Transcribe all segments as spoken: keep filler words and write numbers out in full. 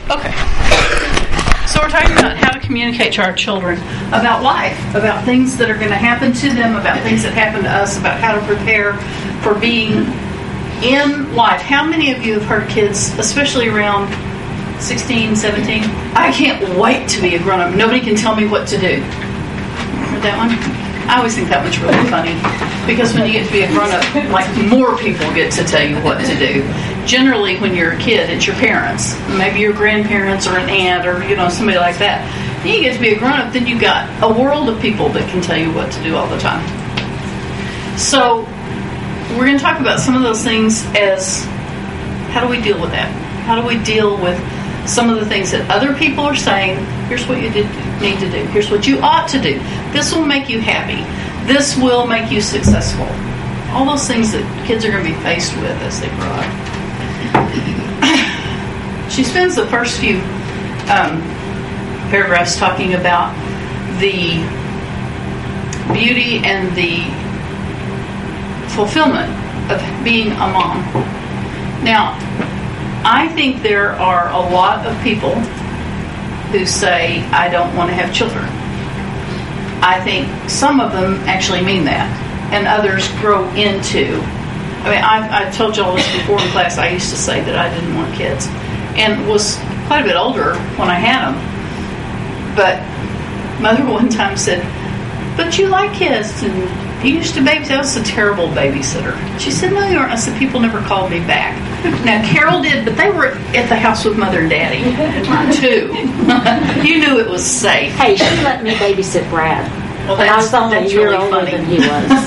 Okay. So we're talking about how to communicate to our children about life, about things that are going to happen to them, about things that happen to us, about how to prepare for being in life. How many of you have heard kids, especially around sixteen, seventeen, I can't wait to be a grown-up. Nobody can tell me what to do. Heard that one? I always think that one's really funny because when you get to be a grown-up, like more people get to tell you what to do. Generally, when you're a kid, it's your parents, maybe your grandparents or an aunt or you know somebody like that. Then you get to be a grown-up, then you've got a world of people that can tell you what to do all the time. So we're going to talk about some of those things as how do we deal with that? How do we deal with some of the things that other people are saying? Here's what you did, need to do. Here's what you ought to do. This will make you happy. This will make you successful. All those things that kids are going to be faced with as they grow up. She spends the first few um, paragraphs talking about the beauty and the fulfillment of being a mom. Now, I think there are a lot of people who say, I don't want to have children. I think some of them actually mean that, and others grow into. I mean, I've, I've told you all this before in class. I used to say that I didn't want kids, and was quite a bit older when I had them. But Mother one time said, but you like kids, and you used to babysit. I was a terrible babysitter. She said, no, you aren't. I said, people never called me back. Now, Carol did, but they were at the house with Mother and Daddy, too. You knew it was safe. Hey, she let me babysit Brad. Well, and I was only a year really older funny. than he was.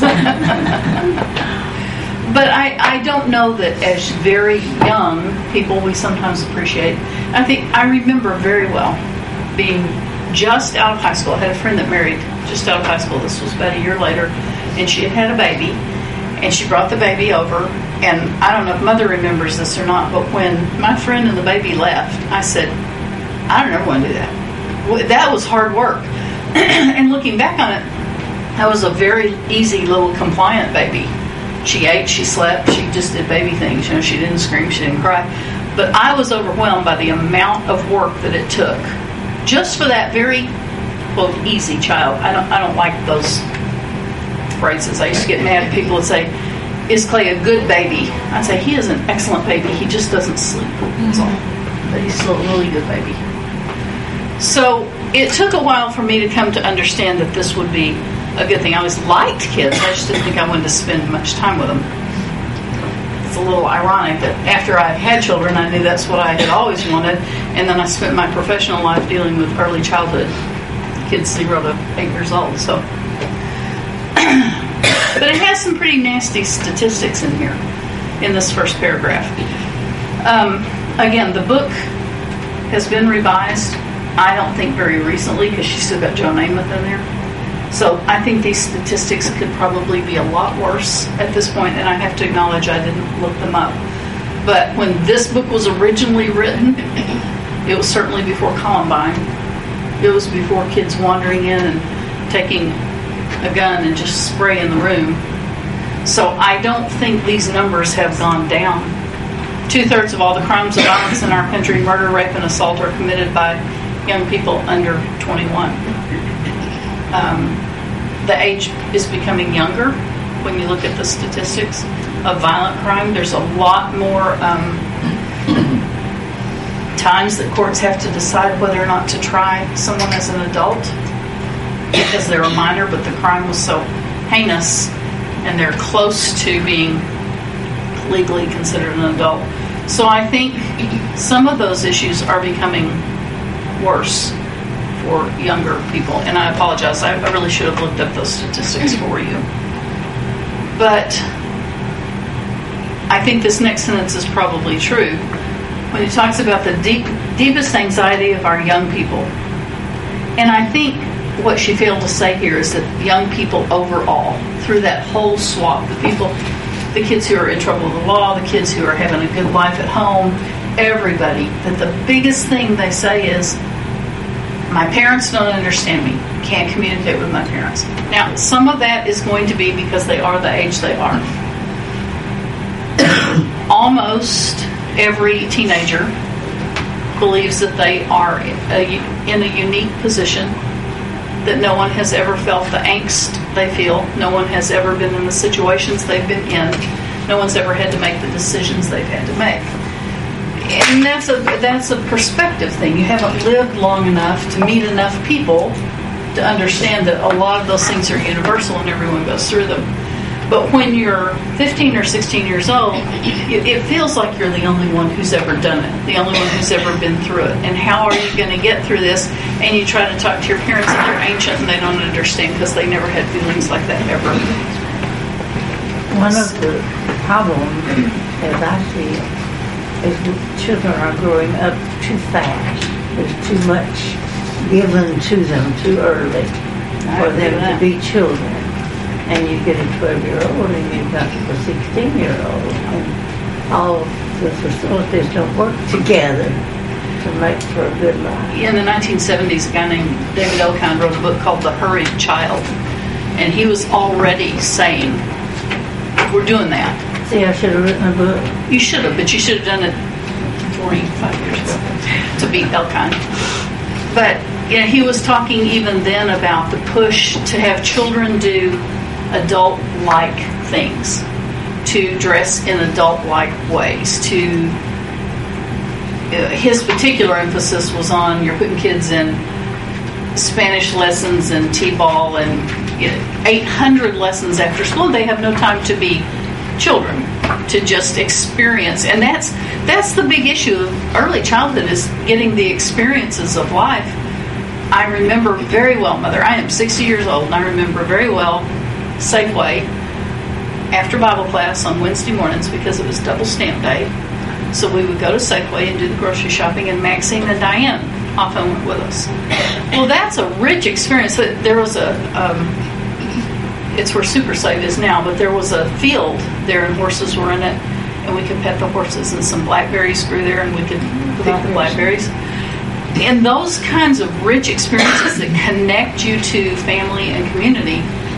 But I, I don't know that as very young people we sometimes appreciate. I think I remember very well being just out of high school. I had a friend that married just out of high school. This was about a year later. And she had had a baby. And she brought the baby over. And I don't know if Mother remembers this or not, but when my friend and the baby left, I said, I don't ever want to do that. Well, that was hard work. And looking back on it, that was a very easy little compliant baby. She ate, she slept, she just did baby things. You know, she didn't scream, she didn't cry. But I was overwhelmed by the amount of work that it took just for that very, quote, easy child. I don't, I don't like those phrases. I used to get mad at people that say, is Clay a good baby? I'd say, he is an excellent baby. He just doesn't sleep. That's all. But he's still a really good baby. So it took a while for me to come to understand that this would be a good thing. I always liked kids. I just didn't think I wanted to spend much time with them. It's a little ironic that after I had children, I knew that's what I had always wanted. And then I spent my professional life dealing with early childhood kids, zero to eight years old. So, but it has some pretty nasty statistics in here in this first paragraph. Um, again, the book has been revised. I don't think very recently because she's still got Joe Namath in there. So I think these statistics could probably be a lot worse at this point, and I have to acknowledge I didn't look them up. But when this book was originally written, it was certainly before Columbine. It was before kids wandering in and taking a gun and just spraying the room. So I don't think these numbers have gone down. Two-thirds of all the crimes of violence in our country, murder, rape, and assault, are committed by young people under twenty-one. Um, the age is becoming younger when you look at the statistics of violent crime. There's a lot more um, times that courts have to decide whether or not to try someone as an adult because they're a minor, but the crime was so heinous and they're close to being legally considered an adult. So I think some of those issues are becoming worse for younger people. And I apologize, I, I really should have looked up those statistics for you. But I think this next sentence is probably true when he talks about the deep, deepest anxiety of our young people. And I think what she failed to say here is that young people overall, through that whole swath, the people, the kids who are in trouble with the law, the kids who are having a good life at home, everybody, that the biggest thing they say is, my parents don't understand me. Can't communicate with my parents. Now, some of that is going to be because they are the age they are. Almost every teenager believes that they are a, in a unique position, that no one has ever felt the angst they feel, no one has ever been in the situations they've been in, no one's ever had to make the decisions they've had to make. And that's a that's a perspective thing. You haven't lived long enough to meet enough people to understand that a lot of those things are universal and everyone goes through them. But when you're fifteen or sixteen years old, it, it feels like you're the only one who's ever done it, the only one who's ever been through it. And how are you going to get through this? And you try to talk to your parents and they're ancient and they don't understand because they never had feelings like that ever. One of the problems, as I see it, is that children are growing up too fast. There's too much given to them too early for them to be children. And you get a twelve-year-old and you've got a sixteen-year-old, and all the facilities don't work together to make for a good life. In the nineteen seventies, a guy named David Elkind wrote a book called The Hurried Child, and he was already saying, we're doing that. See, I should have written a book. You should have, but you should have done it forty-five years ago to beat Elkind. But you know, he was talking even then about the push to have children do adult-like things, to dress in adult-like ways, to uh, his particular emphasis was on you're putting kids in Spanish lessons and t-ball and you know, eight hundred lessons after school. They have no time to be children, to just experience. And that's that's the big issue of early childhood, is getting the experiences of life. I remember very well, Mother, I am sixty years old, and I remember very well Safeway after Bible class on Wednesday mornings, because it was double stamp day. So we would go to Safeway and do the grocery shopping, and Maxine and Diane often went with us. Well, that's a rich experience. There was a, um, it's where Super Save is now, but there was a field there and horses were in it, and we could pet the horses, and some blackberries grew there, and we could pick the blackberries. And those kinds of rich experiences that connect you to family and community,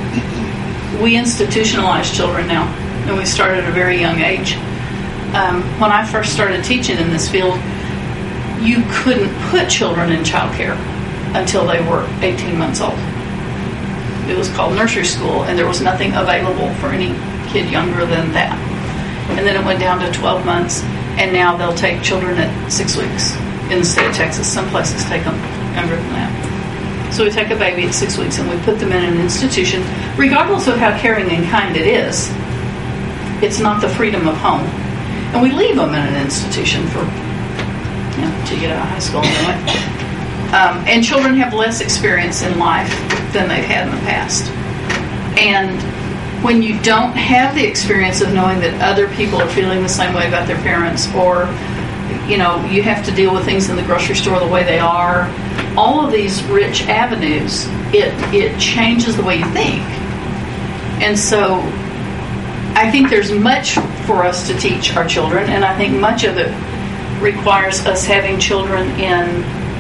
we institutionalize children now, and we start at a very young age. Um, when I first started teaching in this field, you couldn't put children in childcare until they were eighteen months old. It was called nursery school, and there was nothing available for any kid younger than that. And then it went down to twelve months, and now they'll take children at six weeks. In the state of Texas, some places take them younger than that. So we take a baby at six weeks and we put them in an institution, regardless of how caring and kind it is. It's not the freedom of home. And we leave them in an institution for, you know, to get out of high school anyway. Um, and children have less experience in life than they've had in the past. And when you don't have the experience of knowing that other people are feeling the same way about their parents, or you know, you have to deal with things in the grocery store the way they are, all of these rich avenues, it it changes the way you think. And so I think there's much for us to teach our children, and I think much of it requires us having children in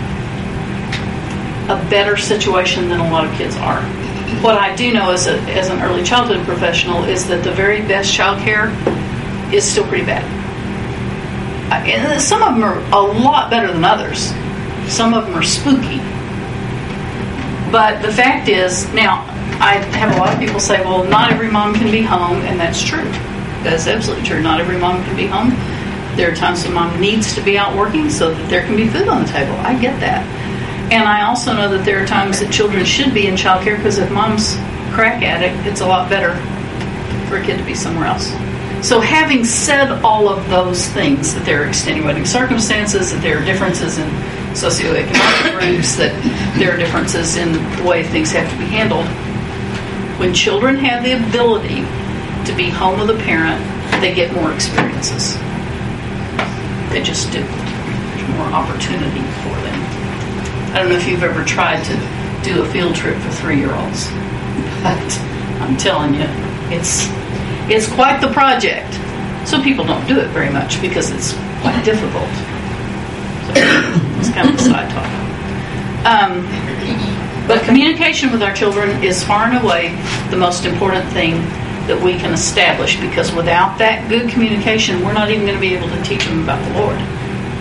a better situation than a lot of kids are. What I do know as, a, as an early childhood professional is that the very best child care is still pretty bad. And some of them are a lot better than others. Some of them are spooky. But the fact is, now, I have a lot of people say, well, not every mom can be home, and that's true. That's absolutely true. Not every mom can be home. There are times when mom needs to be out working so that there can be food on the table. I get that. And I also know that there are times that children should be in child care, because if mom's a crack addict, it's a lot better for a kid to be somewhere else. So having said all of those things, that there are extenuating circumstances, that there are differences in socioeconomic groups, that there are differences in the way things have to be handled, when children have the ability to be home with a parent, they get more experiences. They just do. There's more opportunity for them. I don't know if you've ever tried to do a field trip for three-year-olds, but I'm telling you, it's it's quite the project. So people don't do it very much because it's quite difficult. So it's kind of a side talk. Um, but communication with our children is far and away the most important thing that we can establish, because without that good communication, we're not even going to be able to teach them about the Lord.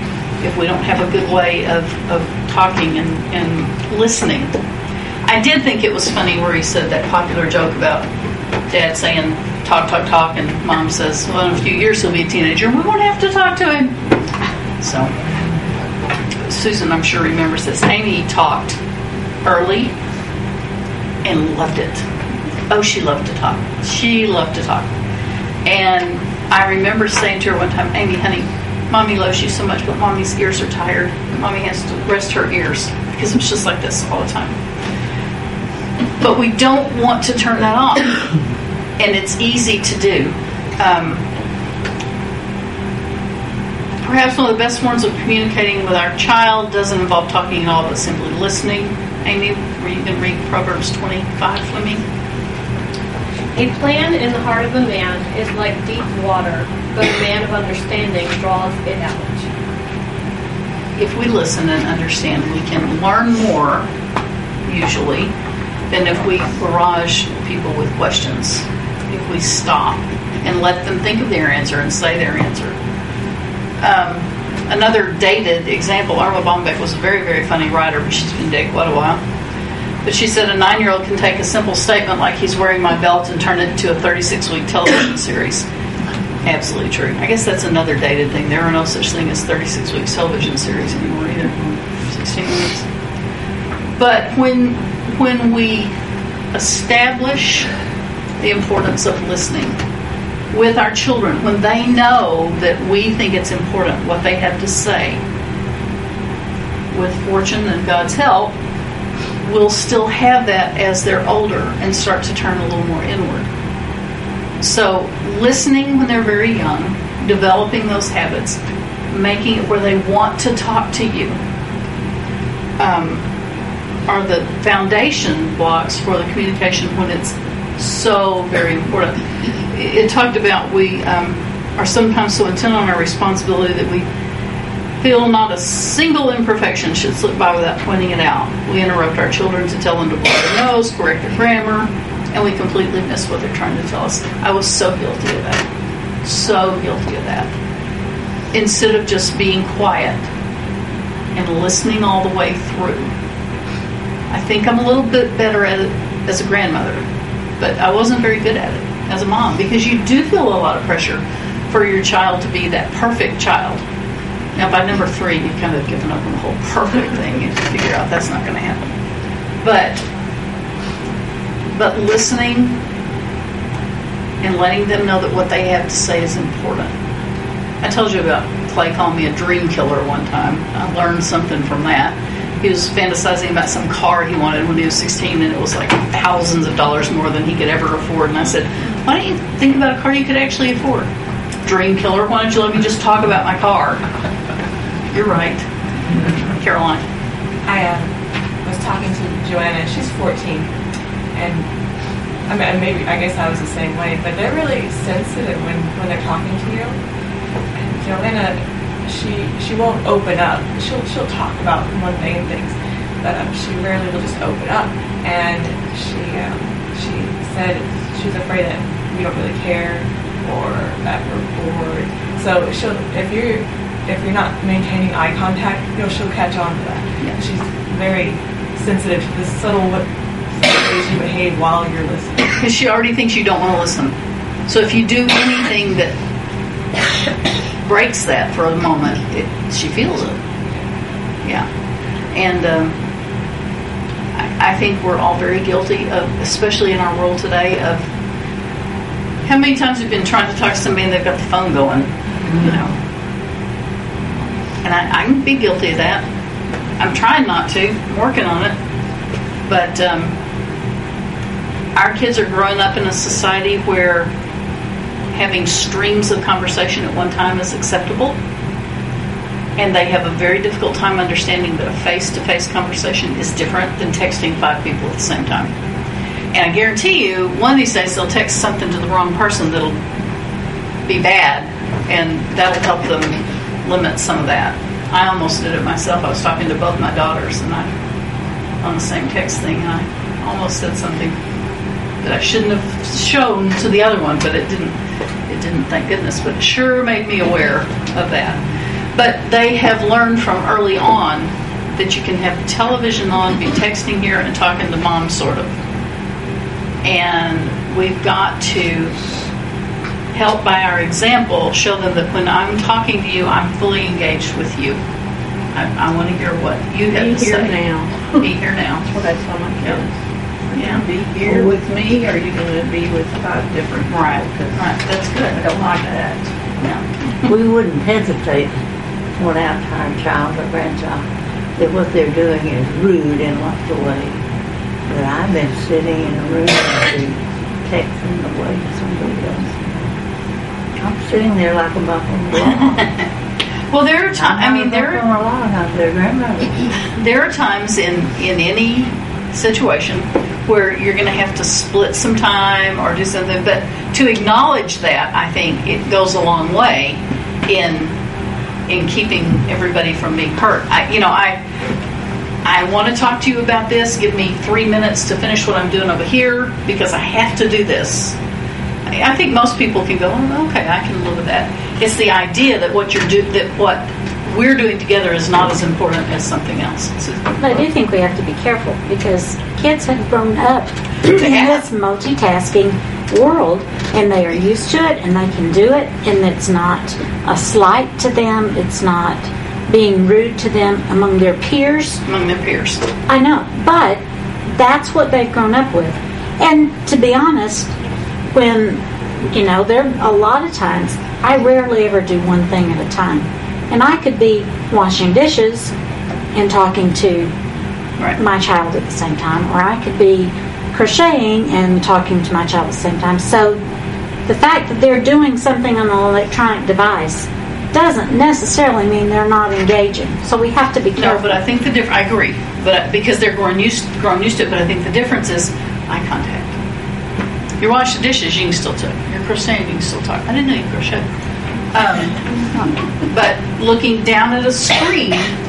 if we don't have a good way of, of talking and, and listening. I did think it was funny where he said that popular joke about Dad saying, talk, talk, talk, and Mom says, well, in a few years he'll be a teenager and we won't have to talk to him. So, Susan, I'm sure, remembers this. Amy talked early and loved it. Oh, she loved to talk. She loved to talk. And I remember saying to her one time, Amy, honey, Mommy loves you so much, but Mommy's ears are tired. Mommy has to rest her ears because it's just like this all the time. But we don't want to turn that off. And it's easy to do. Um, perhaps one of the best forms of communicating with our child doesn't involve talking at all, but simply listening. Amy, you can read Proverbs twenty-five for me. A plan in the heart of a man is like deep water, but a man of understanding draws it out. If we listen and understand, we can learn more, usually, than if we barrage people with questions. If we stop and let them think of their answer and say their answer. Um, another dated example, Arva Bombeck was a very, very funny writer, but she's been dead quite a while. But she said a nine-year-old can take a simple statement like he's wearing my belt and turn it into a thirty-six week television series. Absolutely true. I guess that's another dated thing. There are no such thing as thirty-six week television series anymore either. sixteen weeks. But when when we establish the importance of listening with our children, when they know that we think it's important what they have to say, with fortune and God's help, we'll still have that as they're older and start to turn a little more inward. So listening when they're very young, developing those habits, making it where they want to talk to you, um, are the foundation blocks for the communication when it's so very important. It, it talked about we um, are sometimes so intent on our responsibility that we feel not a single imperfection should slip by without pointing it out. We interrupt our children to tell them to blow their nose, correct their grammar, and we completely miss what they're trying to tell us. I was so guilty of that. So guilty of that. Instead of just being quiet and listening all the way through. I think I'm a little bit better at it as a grandmother, but I wasn't very good at it as a mom, because you do feel a lot of pressure for your child to be that perfect child. Now, by number three, you've kind of given up on the whole perfect thing. You figure out that's not going to happen. But, but listening and letting them know that what they have to say is important. I told you about Clay calling me a dream killer one time. I learned something from that. He was fantasizing about some car he wanted when he was sixteen, and it was like thousands of dollars more than he could ever afford. And I said, why don't you think about a car you could actually afford? Dream killer, why don't you let me just talk about my car? You're right. Caroline. I uh, was talking to Joanna, she's fourteen, and I mean, maybe, I guess I was the same way, but they're really sensitive when, when they're talking to you. And Joanna, she she won't open up. She'll she'll talk about mundane things, but um, she rarely will just open up. And she um, she said she's afraid that we don't really care or that we're bored. So she'll if you're if you're not maintaining eye contact, you know, she'll catch on to that. Yeah. She's very sensitive to the subtle ways you behave while you're listening. Because she already thinks you don't want to listen. So if you do anything that breaks that for a moment, it, she feels it. Yeah. And um, I, I think we're all very guilty of, especially in our world today, of how many times we've been trying to talk to somebody and they've got the phone going, you know. And I, I can be guilty of that. I'm trying not to. I'm working on it. But um, our kids are growing up in a society where having streams of conversation at one time is acceptable. And they have a very difficult time understanding that a face-to-face conversation is different than texting five people at the same time. And I guarantee you, one of these days they'll text something to the wrong person that'll be bad, and that'll help them limit some of that. I almost did it myself. I was talking to both my daughters and I on the same text thing, and I almost said something that I shouldn't have shown to the other one, but it didn't. It didn't, thank goodness. But it sure made me aware of that. But they have learned from early on that you can have the television on, be texting here and talking to mom, sort of. And we've got to help by our example, show them that when I'm talking to you, I'm fully engaged with you. I, I want to hear what you have Be to here say. now. Be here now. Well, that's how my Yeah. kids. Are you Yeah. going to be here with me, or are you going to be with five different people? Right. 'Cause Right. That's good. I don't like that. Yeah. We wouldn't hesitate to point out to our child or grandchild that what they're doing is rude in lots of ways. But I've been sitting in a room and texting away to somebody else. I'm sitting there like a muffled block. Well, there are times. I mean, there I'm not a lot out there, grandmother. there are times in in any situation where you're going to have to split some time or do something. But to acknowledge that, I think it goes a long way in in keeping everybody from being hurt. I, you know, I I want to talk to you about this. Give me three minutes to finish what I'm doing over here because I have to do this. I, I think most people can go, oh, okay, I can live with that. It's the idea that what you're do that what we're doing together is not as important as something else. So, But I do think we have to be careful because kids have grown up in this multitasking world and they are used to it and they can do it, and it's not a slight to them. It's not being rude to them among their peers. among their peers. I know, but that's what they've grown up with. And to be honest, when, you know, there a lot of times, I rarely ever do one thing at a time. And I could be washing dishes and talking to Right. my child at the same time, or I could be crocheting and talking to my child at the same time. So the fact that they're doing something on an electronic device doesn't necessarily mean they're not engaging. So we have to be No, careful. but I think the diff- I agree, but because they're grown used grown used to it. But I think the difference is eye contact. You wash the dishes, you can still talk. You're crocheting, you can still talk. I didn't know you crochet. Um, but looking down at a screen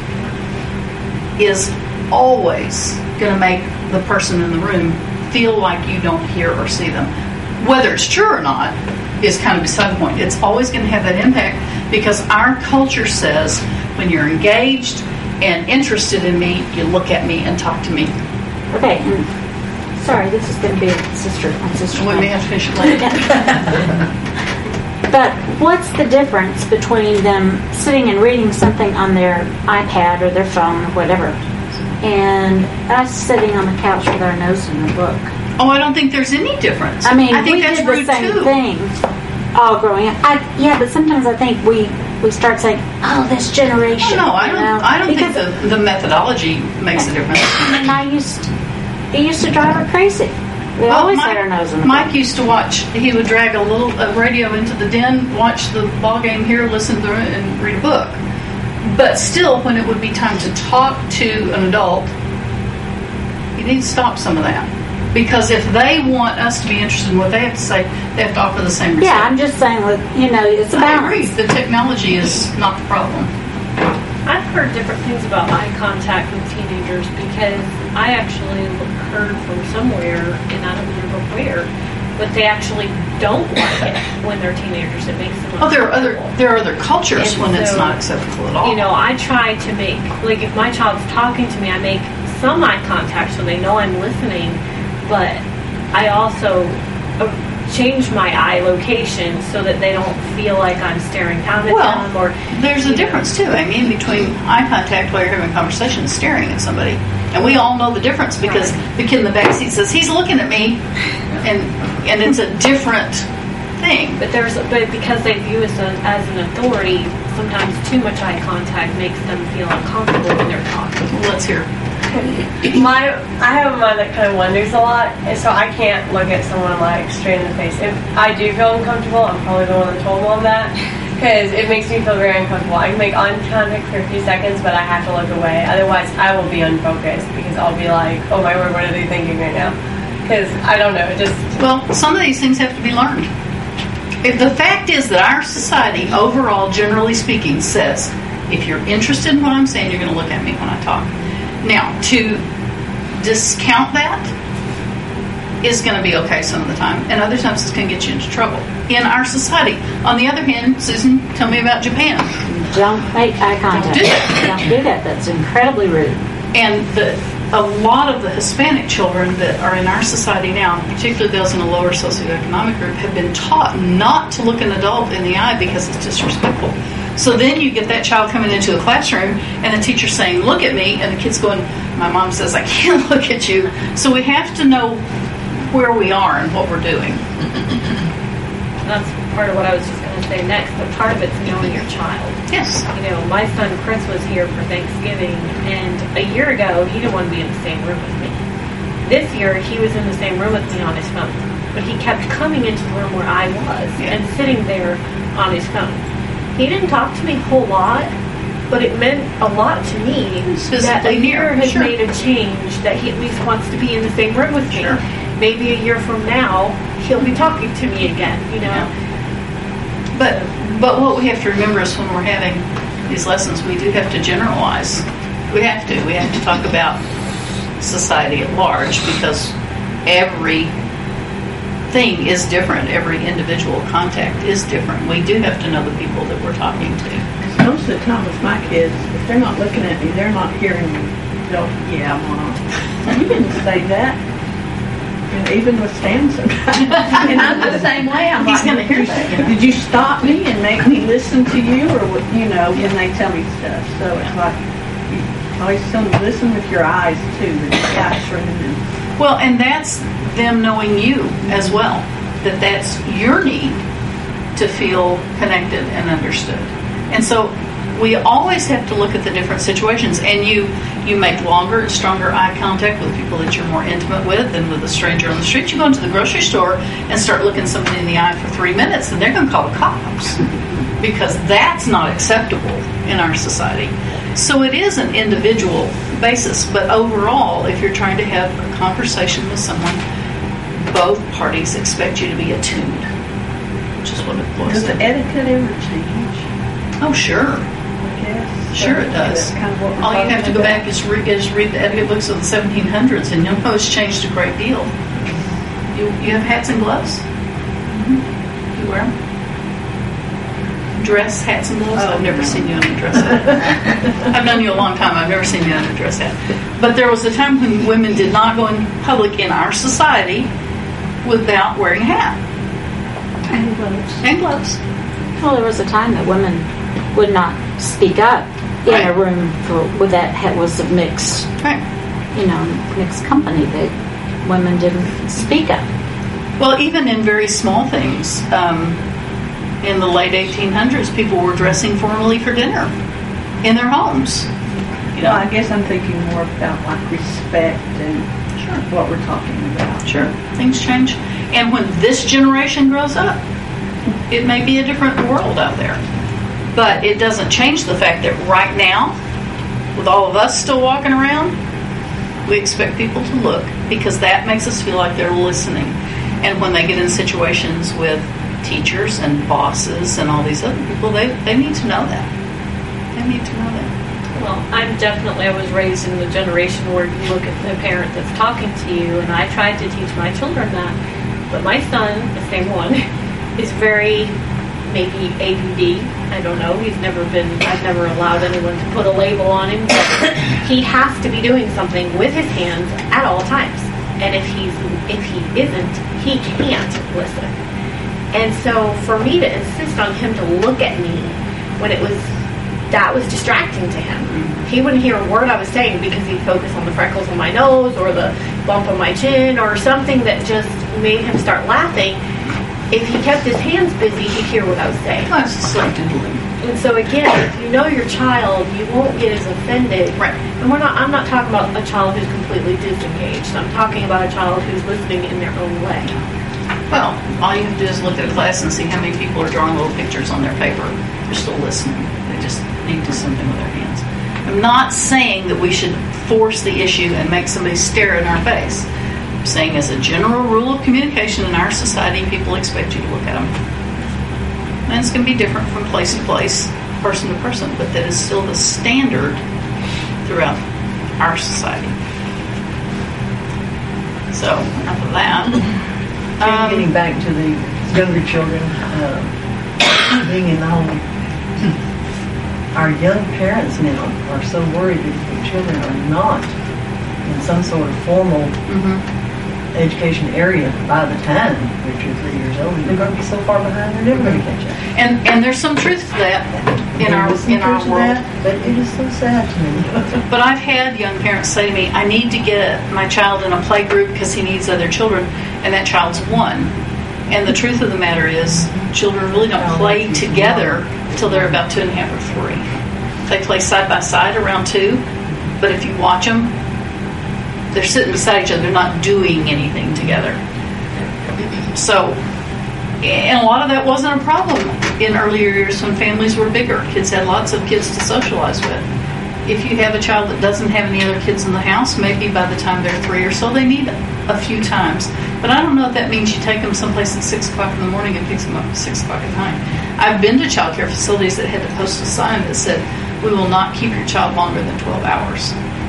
is always going to make the person in the room feel like you don't hear or see them. Whether it's true or not is kind of beside the point. It's always going to have that impact because our culture says when you're engaged and interested in me, you look at me and talk to me. Okay, and sorry, this is going to be a sister on sister. We may have to finish it later. But what's the difference between them sitting and reading something on their iPad or their phone or whatever, and us sitting on the couch with our nose in a book? Oh, I don't think there's any difference. I mean, I think we that's did the rude same too. thing all growing up. I, yeah, but sometimes I think we, we start saying, "Oh, this generation." Oh, no, I you don't. know? I don't think Because- the, the methodology makes a difference. And I used, it used to drive her crazy. We always Mike, had our nose in the Mike book. used to watch. He would drag a little a radio into the den, watch the ball game here, listen to it, and read a book. But still, when it would be time to talk to an adult, you need to stop some of that. Because if they want us to be interested in what they have to say, they have to offer the same respect. Yeah, I'm just saying, like, you know, it's a I agree. balance. The technology is not the problem. I've heard different things about eye contact with teenagers because I actually heard from somewhere, and I don't remember where, but they actually don't like it when they're teenagers. It makes them Oh, there are other uncomfortable. there are other cultures And when it's so, not acceptable at all. You know, I try to make, like, if my child's talking to me, I make some eye contact so they know I'm listening, but I also uh, change my eye location so that they don't feel like I'm staring down at Well, them. Or there's a you know. difference too. I mean, between eye contact while you're having a conversation and staring at somebody, and we all know the difference because Right. the kid in the back seat says he's looking at me, and and it's a different thing. But there's, but because they view us as, as an authority, sometimes too much eye contact makes them feel uncomfortable when they're talking. Well, let's hear. My, I have a mind that kind of wonders a lot, and so I can't look at someone like straight in the face. If I do feel uncomfortable, I'm probably the one that told mom that, because it makes me feel very uncomfortable. I can make eye contact for a few seconds, but I have to look away. Otherwise, I will be unfocused because I'll be like, "Oh my word, what are they thinking right now?" Because I don't know, it just Well, some of these things have to be learned. If the fact is that our society, overall, generally speaking, says if you're interested in what I'm saying, you're going to look at me when I talk. Now, to discount that is going to be okay some of the time, and other times it's going to get you into trouble in our society. On the other hand, Susan, tell me about Japan. Don't make eye contact. Don't do that. Don't do that. That's incredibly rude. And the, a lot of the Hispanic children that are in our society now, particularly those in a lower socioeconomic group, have been taught not to look an adult in the eye because it's disrespectful. So then you get that child coming into the classroom and the teacher saying, look at me, and the kid's going, my mom says I can't look at you. So we have to know where we are and what we're doing. That's part of what I was just going to say next, but part of it's knowing your child. Yes. You know, my son Chris was here for Thanksgiving, and a year ago, he didn't want to be in the same room with me. This year, he was in the same room with me on his phone, but he kept coming into the room where I was Yeah. and sitting there on his phone. He didn't talk to me a whole lot, but it meant a lot to me It's that a physically near. year has Sure. made a change, that he at least wants to be in the same room with me. Sure. Maybe a year from now, he'll be talking to me again, you know? Yeah. But but what we have to remember is when we're having these lessons, we do have to generalize. We have to. We have to talk about society at large because every thing is different. Every individual contact is different. We do have to know the people that we're talking to. Most of the time with my kids, if they're not looking at me, they're not hearing me. They'll, yeah, Mom. You didn't say that. And even with Stan sometimes. And I'm the same way. I'm He's like, gonna hear that, you know. Did you stop me and make me listen to you? Or, what- you know, when they tell me stuff. So it's like, you always tell them, listen with your eyes, too. The classroom and Well, and that's them knowing you as well. That that's your need to feel connected and understood. And so we always have to look at the different situations, and you you make longer and stronger eye contact with people that you're more intimate with than with a stranger on the street. You go into the grocery store and start looking somebody in the eye for three minutes, and they're going to call the cops because that's not acceptable in our society. So it is an individual basis, but overall, if you're trying to have a conversation with someone, both parties expect you to be attuned, which is what it boils does the down to. etiquette ever change? Oh, sure. I guess. Sure it So does. that's kind of what we're All you have to talking go about. back is, re- is read the etiquette books of the seventeen hundreds, and you'll know it's changed a great deal. You, you have hats and gloves? Mm-hmm. You wear them? Dress, hats, and gloves? Oh, I've never no. seen you in a dress hat. I've known you a long time. I've never seen you in a dress hat. But there was a time when women did not go in public in our society without wearing a hat And gloves. and gloves. Well, there was a time that women would not speak up in Right. a room for with that ha- was a mixed, Right. you know, mixed company that women didn't speak up. Well, even in very small things, um, in the late eighteen hundreds, people were dressing formally for dinner in their homes. You Well, I know, guess I'm thinking more about like respect and sure, what we're talking about. sure, things change. And when this generation grows up, it may be a different world out there. But it doesn't change the fact that right now, with all of us still walking around, we expect people to look because that makes us feel like they're listening. And when they get in situations with teachers and bosses and all these other people, they, they need to know that. They need to know that. Well, I'm definitely, I was raised in the generation where you look at the parent that's talking to you, and I tried to teach my children that. But my son, the same one, is very, maybe A D D. I don't know. He's never been, I've never allowed anyone to put a label on him. But he has to be doing something with his hands at all times. And if he's, if he isn't, he can't listen. And so for me to insist on him to look at me when it was, that was distracting to him. He wouldn't hear a word I was saying because he'd focus on the freckles on my nose or the bump on my chin or something that just made him start laughing. If he kept his hands busy, he'd hear what I was saying. Oh, it's just like doodling. And so again, if you know your child, you won't get as offended. Right. And we're not, I'm not talking about a child who's completely disengaged. I'm talking about a child who's listening in their own way. Well, all you have to do is look at a class and see how many people are drawing little pictures on their paper. They're still listening. They just need to do something with their hands. I'm not saying that we should force the issue and make somebody stare in our face. I'm saying as a general rule of communication in our society, people expect you to look at them. And it's going to be different from place to place, person to person, but that is still the standard throughout our society. So, enough of that. Um, Getting Um, back to the younger children uh, being in the home, our young parents now are so worried that if the children are not in some sort of formal mhm. education area by the time they're two or three years old, they're going to be so far behind they're never going to catch up. And and there's some truth to that in There our is some in our truth to world. that, but it is so sad to me. But I've had young parents say to me, I need to get my child in a play group because he needs other children, and that child's one. And the truth of the matter is, children really don't play together until they're about two and a half or three. They play side by side around two, but if you watch them, they're sitting beside each other. They're not doing anything together. So, and a lot of that wasn't a problem in earlier years when families were bigger. Kids had lots of kids to socialize with. If you have a child that doesn't have any other kids in the house, maybe by the time they're three or so, they need a few times. But I don't know if that means you take them someplace at six o'clock in the morning and pick them up at six o'clock at night. I've been to child care facilities that had to post a sign that said, we will not keep your child longer than twelve hours.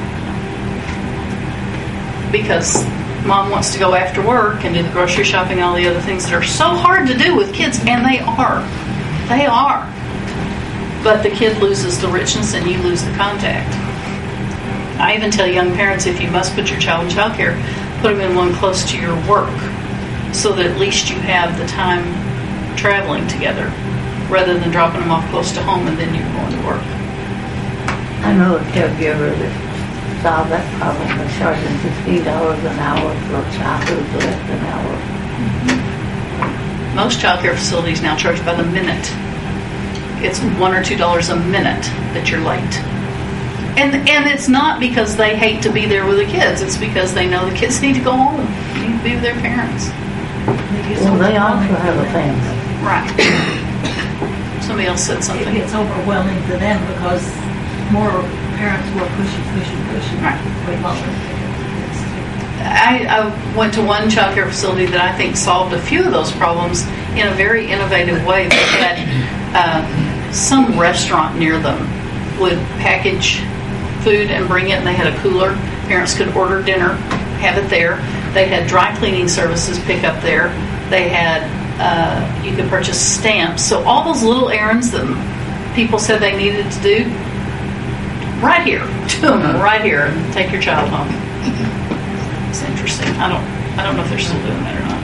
Because mom wants to go after work and do the grocery shopping and all the other things that are so hard to do with kids, and they are. They are. But the kid loses the richness and you lose the contact. I even tell young parents, if you must put your child in child care, put them in one close to your work so that at least you have the time traveling together rather than dropping them off close to home and then you're going to work. I know a caregiver that solved that problem by charging fifteen dollars an hour for a child who's less than an hour. Most child care facilities now charge by the minute. It's one or two dollars a minute that you're late. And and it's not because they hate to be there with the kids. It's because they know the kids need to go home. They need to be with their parents. Well, they also have a family. Right. Somebody else said It something. gets overwhelming for them because more parents will push and push and push and Right. way longer. I, I went to one child care facility that I think solved a few of those problems in a very innovative way. They had uh, some restaurant near them would package food and bring it, and they had a cooler. Parents could order dinner, have it there. They had dry cleaning services pick up there. They had, uh, you could purchase stamps. So all those little errands that people said they needed to do, right here, do them right here, and take your child home. It's interesting. I don't, I don't know if they're still doing that or not.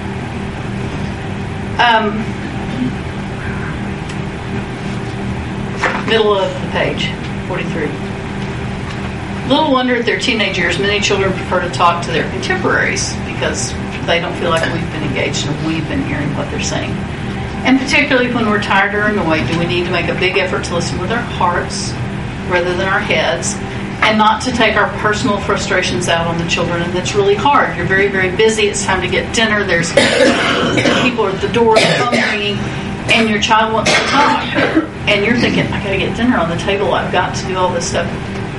Um, middle of the page, forty-three. Little wonder at their teenage years, many children prefer to talk to their contemporaries because they don't feel like we've been engaged and we've been hearing what they're saying. And particularly when we're tired or annoyed, do we need to make a big effort to listen with our hearts rather than our heads, and not to take our personal frustrations out on the children. And that's really hard. You're very, very busy. It's time to get dinner. There's people at the door, the phone ringing, and your child wants to talk. And you're thinking, I got to get dinner on the table. I've got to do all this stuff.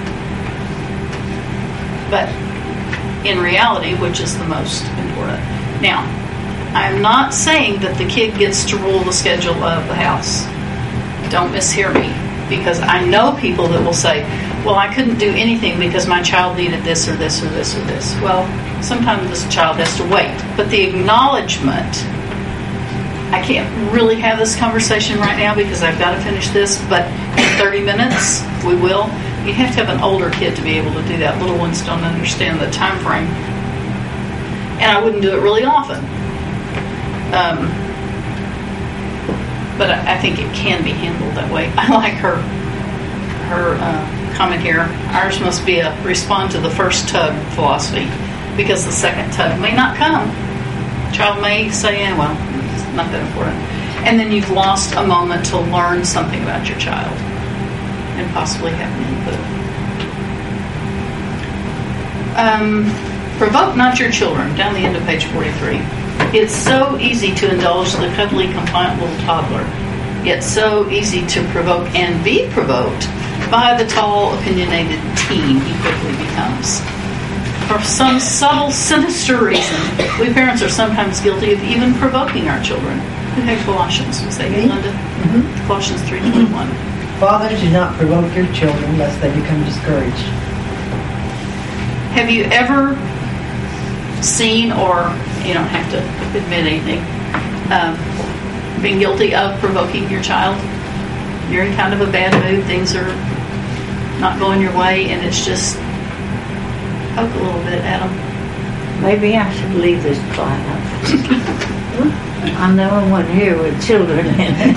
But in reality, which is the most important? Now, I'm not saying that the kid gets to rule the schedule of the house. Don't mishear me. Because I know people that will say, well, I couldn't do anything because my child needed this or this or this or this. Well, sometimes this child has to wait. But the acknowledgement, I can't really have this conversation right now because I've got to finish this, but in thirty minutes, we will. You have to have an older kid to be able to do that. Little ones don't understand the time frame. And I wouldn't do it really often. Um, But I think it can be handled that way. I like her her uh, comment here. Ours must be a respond to the first tug philosophy, because the second tug may not come. Child may say, eh, well, it's not that important. And then you've lost a moment to learn something about your child and possibly have an input. Um, provoke not your children, down the end of page forty-three. It's so easy to indulge the cuddly, compliant little toddler, yet so easy to provoke and be provoked by the tall, opinionated teen he quickly becomes. For some subtle, sinister reason, we parents are sometimes guilty of even provoking our children. Who had Colossians? Was that you, Linda? Mm-hmm. Colossians three twenty-one. Fathers, do not provoke your children, lest they become discouraged. Have you ever seen, or you don't have to admit anything, um, been guilty of provoking your child? You're in kind of a bad mood, things are not going your way, and it's just poke a little bit at them. Maybe I should leave this class. I'm the only one here with children in it.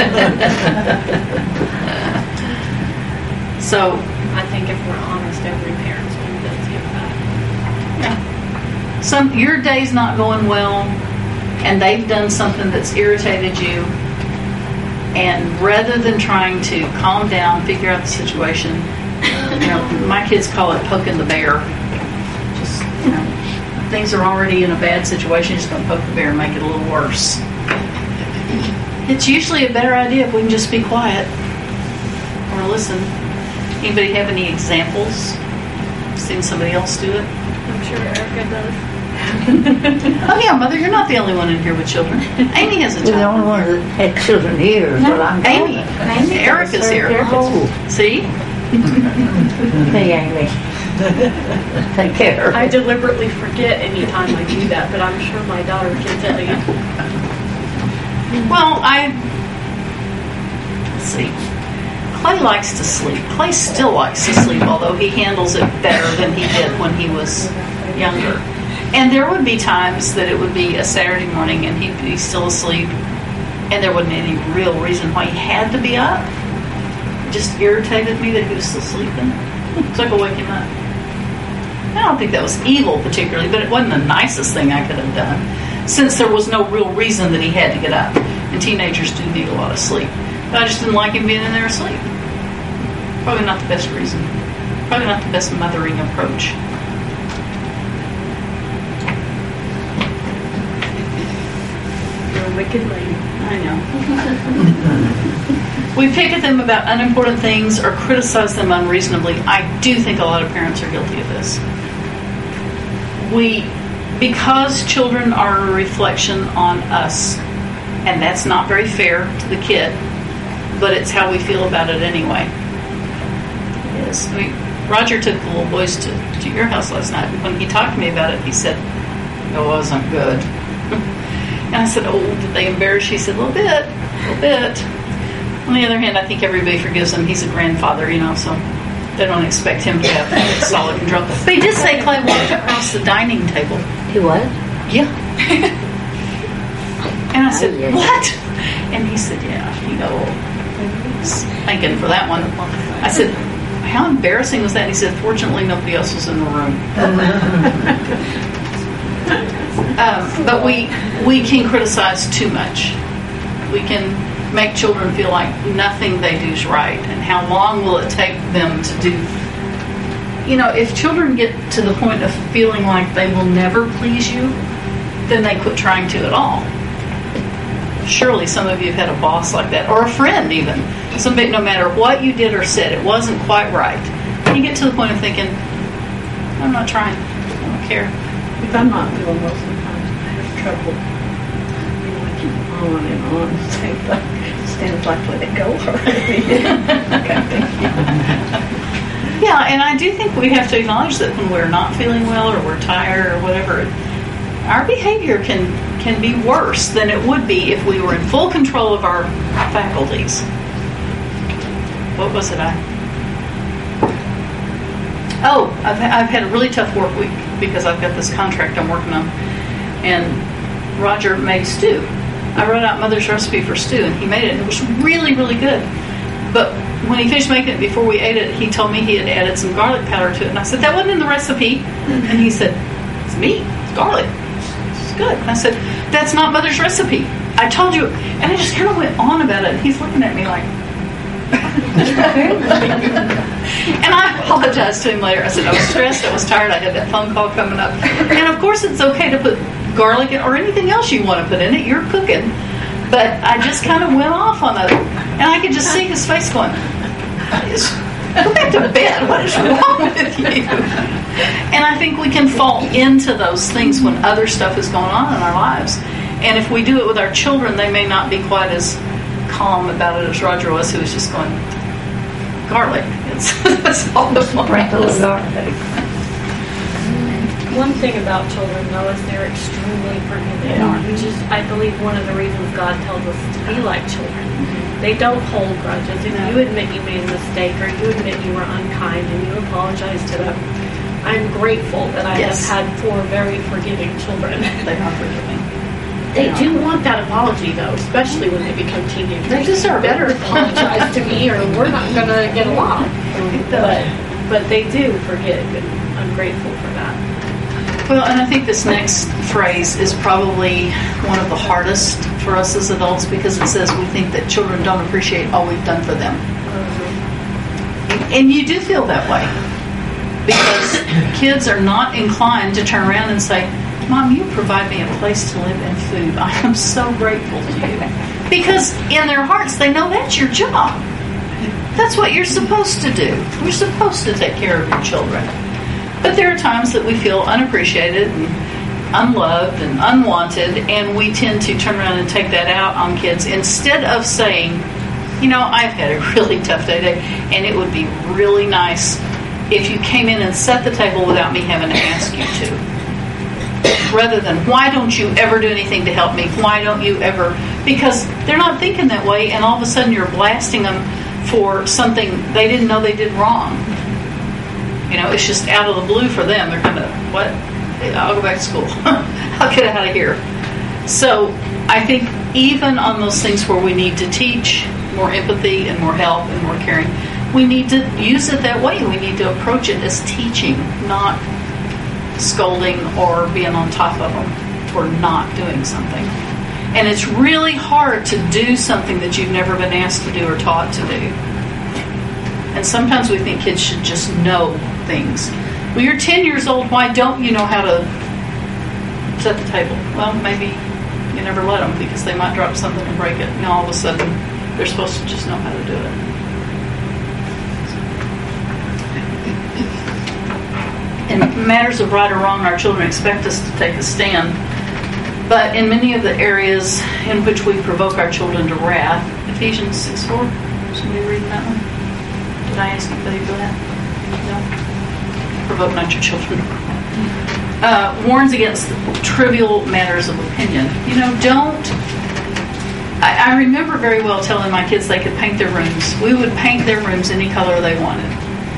So I think if we're honest, every parent's been guilty of that. yeah. Some your day's not going well, and they've done something that's irritated you, and rather than trying to calm down, figure out the situation, you know, my kids call it poking the bear. Just, you know, things are already in a bad situation, just going to poke the bear and make it a little worse. It's usually a better idea if we can just be quiet or listen. Anybody have any examples? Seen somebody else do it? I'm sure Erica does. Oh yeah, Mother, you're not the only one in here with children. Amy has a We're the child. only one that had children here. No, But I'm Amy. Amy Erica's does. here. Oh, See? hey, Amy. Take care. I deliberately forget anytime I do that, but I'm sure my daughter can tell you. Well, I... Let's see. Clay likes to sleep. Clay still likes to sleep, although he handles it better than he did when he was younger. And there would be times that it would be a Saturday morning and he'd be still asleep, and there wasn't any real reason why he had to be up. It just irritated me that he was still sleeping. So I could wake him up. I don't think that was evil particularly, but it wasn't the nicest thing I could have done, since there was no real reason that he had to get up. And teenagers do need a lot of sleep. But I just didn't like him being in there asleep. Probably not the best reason. Probably not the best mothering approach. You're a wicked lady. I know. We pick at them about unimportant things or criticize them unreasonably. I do think a lot of parents are guilty of this. We, because children are a reflection on us, and that's not very fair to the kid, but it's how we feel about it anyway. It is. I mean, Roger took the little boys to, to your house last night, and when he talked to me about it, he said, it wasn't good. And I said, oh, did they embarrass you? He said, a little bit, a little bit. On the other hand, I think everybody forgives him. He's a grandfather, you know, so they don't expect him to have solid control. But he did say Clay walked across the dining table. He what? Yeah. And I said, Oh, yeah. what? And he said, yeah, you know, thanking for that one. I said, how embarrassing was that? And he said, fortunately, nobody else was in the room. um, but we we can criticize too much. We can make children feel like nothing they do is right, and how long will it take them to do. You know, if children get to the point of feeling like they will never please you, then they quit trying to at all. Surely some of you have had a boss like that, or a friend even. Somebody, no matter what you did or said, it wasn't quite right. You get to the point of thinking, I'm not trying. I don't care. If I'm not feeling well sometimes, I have trouble. You know, I keep on and on. Things like, stands like, let it go already. Okay, thank you. Yeah, and I do think we have to acknowledge that when we're not feeling well or we're tired or whatever, our behavior can, can be worse than it would be if we were in full control of our faculties. What was it I... Oh, I've, I've had a really tough work week because I've got this contract I'm working on. And Roger made stew. I wrote out Mother's recipe for stew, and he made it, and it was really, really good. But when he finished making it, before we ate it, he told me he had added some garlic powder to it. And I said, that wasn't in the recipe. And he said, it's meat, it's garlic. It's good. And I said, that's not Mother's recipe. I told you. And I just kind of went on about it, and he's looking at me like... And I apologized to him later. I said I was stressed, I was tired, I had that phone call coming up. And of course it's okay to put garlic in, or anything else you want to put in it. You're cooking. But I just kind of went off on it. And I could just see his face going, go back to bed. What is wrong with you? And I think we can fall into those things when other stuff is going on in our lives. And if we do it with our children, they may not be quite as calm about it as Roger was, who was just going, garlic. It's, that's all the Sprinkle of garlic. One thing about children, though, is they're extremely forgiving, They are. which is, I believe, one of the reasons God tells us to be like children. They don't hold grudges. If No. you admit you made a mistake or you admit you were unkind and you apologize to them, I'm grateful that I Yes. have had four very forgiving children. They are forgiving. They do want that apology, though, especially when they become teenagers. They deserve it. better apologize to me, or we're not going to get along. But but they do forgive, and I'm grateful for that. Well, and I think this next phrase is probably one of the hardest for us as adults because it says we think that children don't appreciate all we've done for them. And you do feel that way because kids are not inclined to turn around and say, Mom, you provide me a place to live and food. I am so grateful to you. Because in their hearts, they know that's your job. That's what you're supposed to do. You're supposed to take care of your children. But there are times that we feel unappreciated and unloved and unwanted, and we tend to turn around and take that out on kids instead of saying, you know, I've had a really tough day today, and it would be really nice if you came in and set the table without me having to ask you to. Rather than, why don't you ever do anything to help me? Why don't you ever? Because they're not thinking that way, and all of a sudden you're blasting them for something they didn't know they did wrong. You know, it's just out of the blue for them. They're kind of, what? I'll go back to school. I'll get out of here. So I think even on those things where we need to teach more empathy and more help and more caring, we need to use it that way. We need to approach it as teaching, not scolding or being on top of them for not doing something. And it's really hard to do something that you've never been asked to do or taught to do. And sometimes we think kids should just know things. Well, you're ten years old, why don't you know how to set the table? Well, maybe you never let them because they might drop something and break it. And all of a sudden, they're supposed to just know how to do it. In matters of right or wrong, our children expect us to take a stand. But in many of the areas in which we provoke our children to wrath, Ephesians six four, somebody reading that one? Did I ask anybody to do that? No? Provoke not your children. Uh, warns against trivial matters of opinion. You know, don't... I, I remember very well telling my kids they could paint their rooms. We would paint their rooms any color they wanted.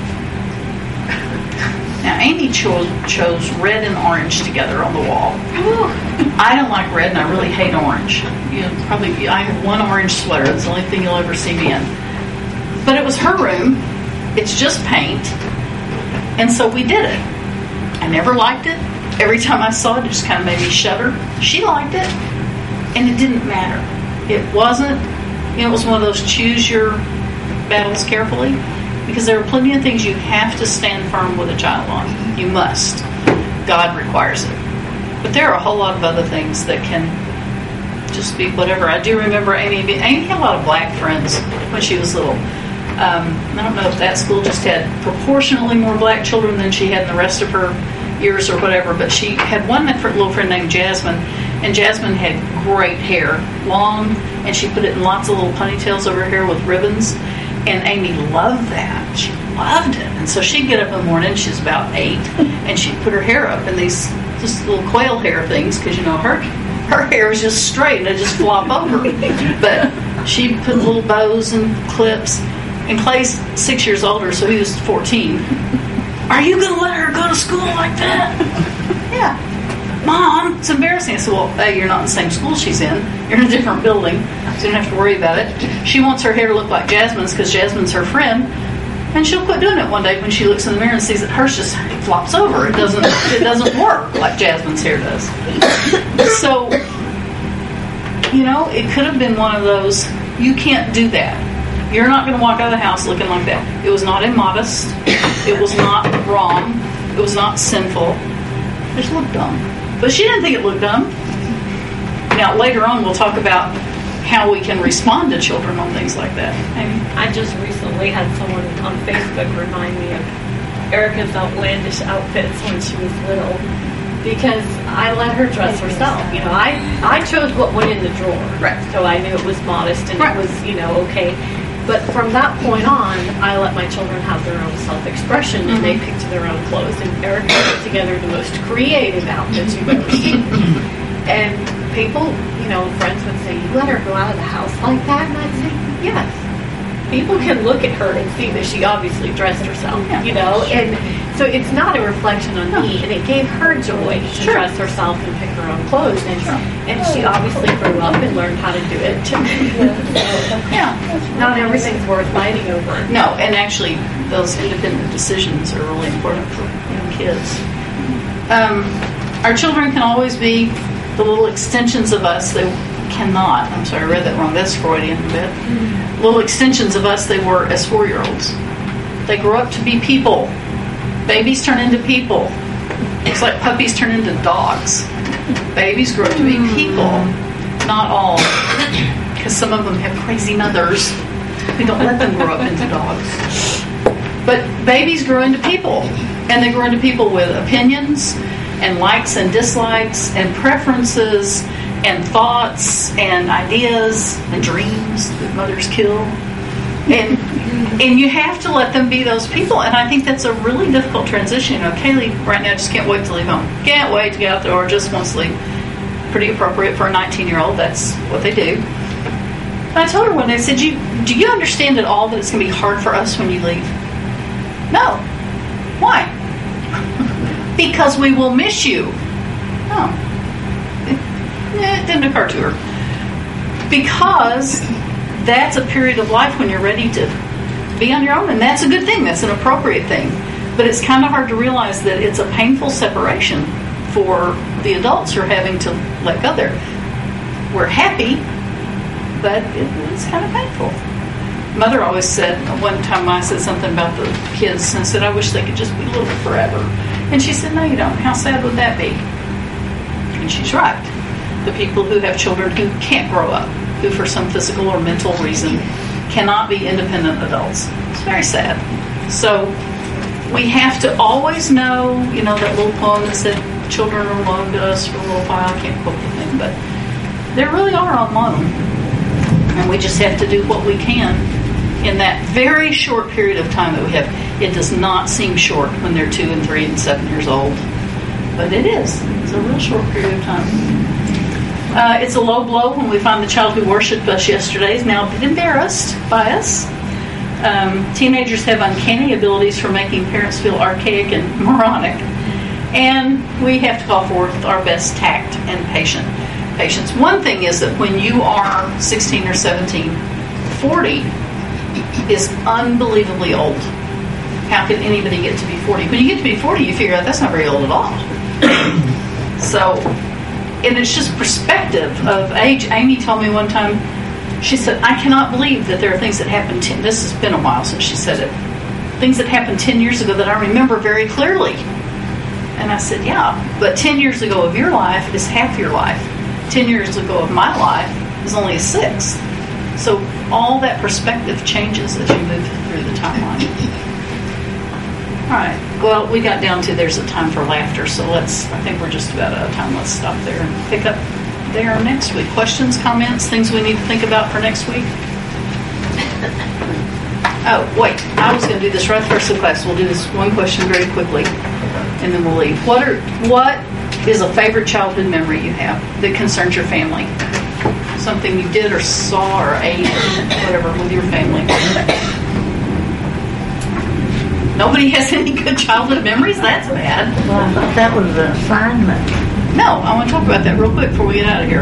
Now, Amy chose, chose red and orange together on the wall. I don't like red, and I really hate orange. You know, probably I have one orange sweater. That's the only thing you'll ever see me in. But it was her room. It's just paint. And so we did it. I never liked it. Every time I saw it, it just kind of made me shudder. She liked it. And it didn't matter. It wasn't, you know, it was one of those choose your battles carefully. Because there are plenty of things you have to stand firm with a child on. You must. God requires it. But there are a whole lot of other things that can just be whatever. I do remember Amy. Amy had a lot of black friends when she was little. Um, I don't know if that school just had proportionally more black children than she had in the rest of her years or whatever. But she had one little friend named Jasmine. And Jasmine had great hair. Long. And she put it in lots of little ponytails over her hair with ribbons. And Amy loved that. She loved it. And so she'd get up in the morning, she's about eight, and she'd put her hair up in these just little quail hair things, because, you know, her her hair was just straight and it just flop over. But she'd put little bows and clips. And Clay's six years older, so he was fourteen. Are you going to let her go to school like that? Yeah. Mom, it's embarrassing. I said, well, hey, you're not in the same school she's in. You're in a different building, so you don't have to worry about it. She wants her hair to look like Jasmine's because Jasmine's her friend, and she'll quit doing it one day when she looks in the mirror and sees that hers just flops over. It doesn't. It doesn't work like Jasmine's hair does. So, you know, it could have been one of those. You can't do that. You're not going to walk out of the house looking like that. It was not immodest. It was not wrong. It was not sinful. It just looked dumb. But she didn't think it looked dumb. Now, later on, we'll talk about how we can respond to children on things like that. Amy? I just recently had someone on Facebook remind me of Erica's outlandish outfits when she was little, because I let her dress herself. You know, I, I chose what went in the drawer. Right. So I knew it was modest and right. it was, you know, okay. But from that point on, I let my children have their own self-expression, and they picked their own clothes. And Erica put together the most creative outfits you've ever seen. And people, you know, friends would say, "You let her go out of the house like that?" And I'd say, "Yes." People can look at her and see that she obviously dressed herself, Yeah. you know, and so it's not a reflection on me, and it gave her joy to Sure. dress herself and pick her own clothes, and Sure. and she obviously grew up and learned how to do it. Yeah. Not everything's worth fighting over. No, and actually, those independent decisions are really important for young kids. Um, our children can always be the little extensions of us. They cannot. I'm sorry, I read that wrong. That's Freudian a bit. Little extensions of us they were as four-year-olds. They grow up to be people. Babies turn into people. It's like puppies turn into dogs. Babies grow up to be people. Not all. Because some of them have crazy mothers who don't let them grow up into dogs. But babies grow into people. And they grow into people with opinions and likes and dislikes and preferences and thoughts and ideas and dreams that mothers kill. And and you have to let them be those people. And I think that's a really difficult transition. You know, Kaylee right now just can't wait to leave home. Can't wait to get out the door, just wants to leave. Pretty appropriate for a nineteen-year-old. That's what they do. And I told her one day, I said, you, do you understand at all that it's going to be hard for us when you leave? No. Why? Because we will miss you. Oh. It, it didn't occur to her. Because that's a period of life when you're ready to be on your own, and that's a good thing. That's an appropriate thing. But it's kind of hard to realize that it's a painful separation for the adults who are having to let go there. We're happy, but it, it's kind of painful. Mother always said, one time I said something about the kids, and I said, I wish they could just be little forever. And she said, no, you don't. How sad would that be? And she's right. The people who have children who can't grow up, who for some physical or mental reason cannot be independent adults. It's very sad. So we have to always know, you know, that little poem that said, children are loaned to us for a little while. I can't quote the thing, but they really are on loan. And we just have to do what we can in that very short period of time that we have. It does not seem short when they're two and three and seven years old. But it is. It's a real short period of time. Uh, it's a low blow when we find the child who worshipped us yesterday is now embarrassed by us. Um, teenagers have uncanny abilities for making parents feel archaic and moronic. And we have to call forth our best tact and patient patience. One thing is that when you are sixteen or seventeen, forty is unbelievably old. How can anybody get to be forty? When you get to be forty, you figure out that's not very old at all. So, and it's just perspective of age. Amy told me one time, she said, I cannot believe that there are things that happened, ten, this has been a while since she said it, things that happened ten years ago that I remember very clearly. And I said, yeah, but ten years ago of your life is half your life. ten years ago of my life is only a sixth. So all that perspective changes as you move through the timeline. All right. Well, we got down to there's a time for laughter, so let's, I think we're just about out of time. Let's stop there and pick up there next week. Questions, comments, things we need to think about for next week? Oh, wait. I was going to do this right first of class. We'll do this one question very quickly, and then we'll leave. What are what is a favorite childhood memory you have that concerns your family? Something you did or saw or ate or whatever with your family. Nobody has any good childhood memories? That's bad. Well, I thought that was an assignment. No, I want to talk about that real quick before we get out of here.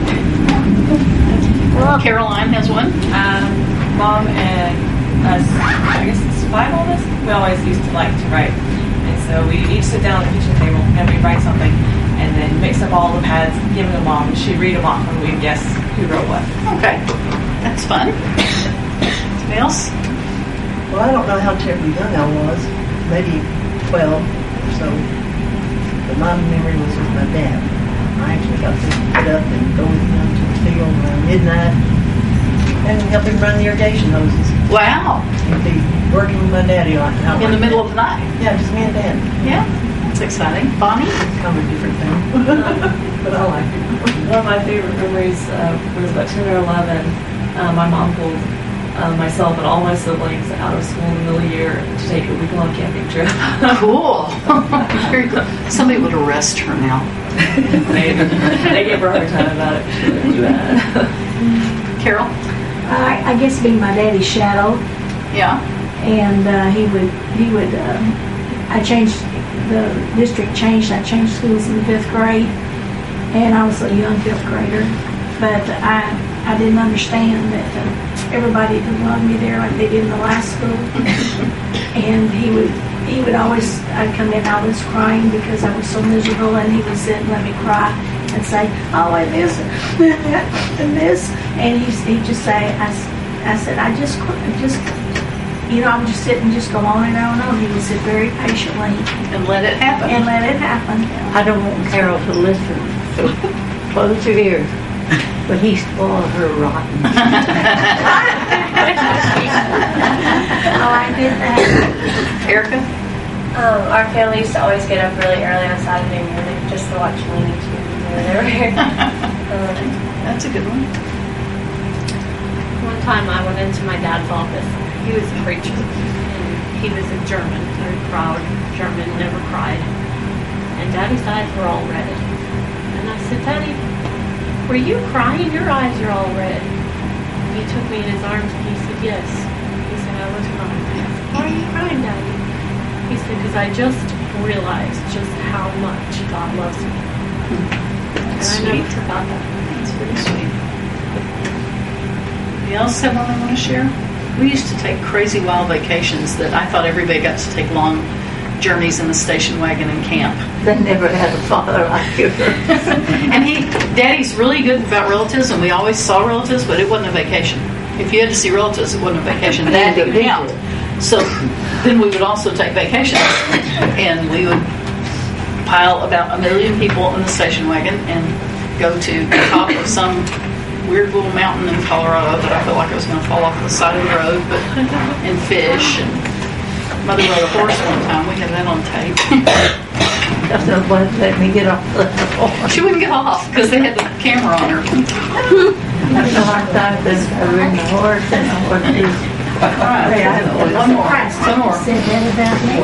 Well, Caroline has one. Um, Mom and us, I guess it's five of us, we always used to like to write. And so we each sit down at the kitchen table and we write something and then mix up all the pads, give them to Mom, and she'd read them off and we'd guess who wrote what. Okay. That's fun. Somebody else? Well, I don't know how terribly young I was, maybe twelve or so. But my memory was with my dad. I actually got to get up and go down to the field around midnight and help him run the irrigation hoses. Wow. He'd be working with my daddy like out In the like middle that. of the night. Yeah, just me and Dad. Yeah. That's exciting. Bonnie? It's kind of a different thing. But I like it. One of my favorite memories uh, was about ten or eleven. Uh, my mom pulled uh, myself and all my siblings out of school in the middle of the year to take a week-long camping trip. Cool. Very cool. Somebody would arrest her now. Maybe. They gave her a hard time about it. She didn't do that. Carol? I, I guess being my daddy's shadow, Yeah. and uh, he would he would. Um, I changed the district changed. I changed schools in the fifth grade, and I was a young fifth grader, but I I didn't understand that uh, everybody didn't love me there like they did in the last school, and he would. He would always, I'd come in, I was crying because I was so miserable, and he would sit and let me cry and say, oh, and this, and that, and this. And he'd, he'd just say, I, s- I said, I just, qu- just, you know, I would just sit and just go on and on and on. He would sit very patiently And let it happen. and let it happen. I don't want Carol to listen, so close your ears. But he spoiled her rotten. Oh, I did that. Erica? Um, our family used to always get up really early on Saturday morning just to watch Looney Tunes or whatever. um, That's a good one. One time I went into my dad's office. He was a preacher, and he was a German, very proud German, never cried. And Daddy's eyes were all red. And I said, Daddy, were you crying? Your eyes are all red. He took me in his arms and he said, yes. He said, I was crying. I said, why are you crying, Daddy? He said, because I just realized just how much God loves me. And I never Sweet. forgot that. That's pretty sweet. Anybody else have one they want to share? We used to take crazy wild vacations that I thought everybody got to take long journeys in the station wagon and camp. They never had a father like you. And he, Daddy's really good about relatives, and we always saw relatives, but it wasn't a vacation. If you had to see relatives, it wasn't a vacation. That didn't count. So then we would also take vacations, and we would pile about a million people in the station wagon and go to the top of some weird little mountain in Colorado that I felt like I was going to fall off the side of the road, but and fish. And Mother rode a horse one time. We had that on tape. That's not what let me get off the horse. She wouldn't get off because they had the camera on her. That's a hard time since I ridden a horse and a horse is. All right, one more. One more. Said that about me.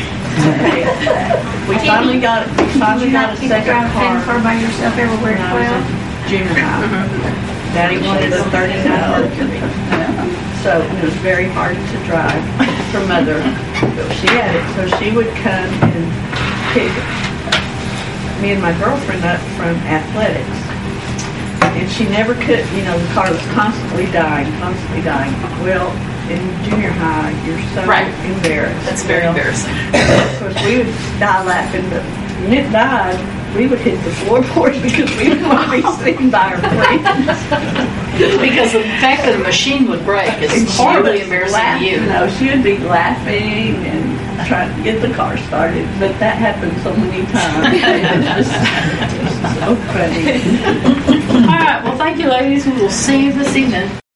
We finally got, we finally Did you got not a keep a second drive car car by yourself everywhere when at I was twelve? in junior high. Daddy wanted a thirty-nine Mercury. So it was very hard to drive for Mother. But she had it, so she would come and pick me and my girlfriend up from athletics. And she never could, you know, the car was constantly dying, constantly dying. Well, in junior high, you're so Right. embarrassed. That's very Well, embarrassing. Of course, we would die laughing, but when it died, we would hit the floorboards because we didn't want to be seen by our friends. Because the fact that a machine would break is And she horribly was embarrassing laugh- to you. No, she would be laughing and trying to get the car started, but that happened so many times. It was just, just so funny. All right, well, thank you, ladies. We will see you this evening.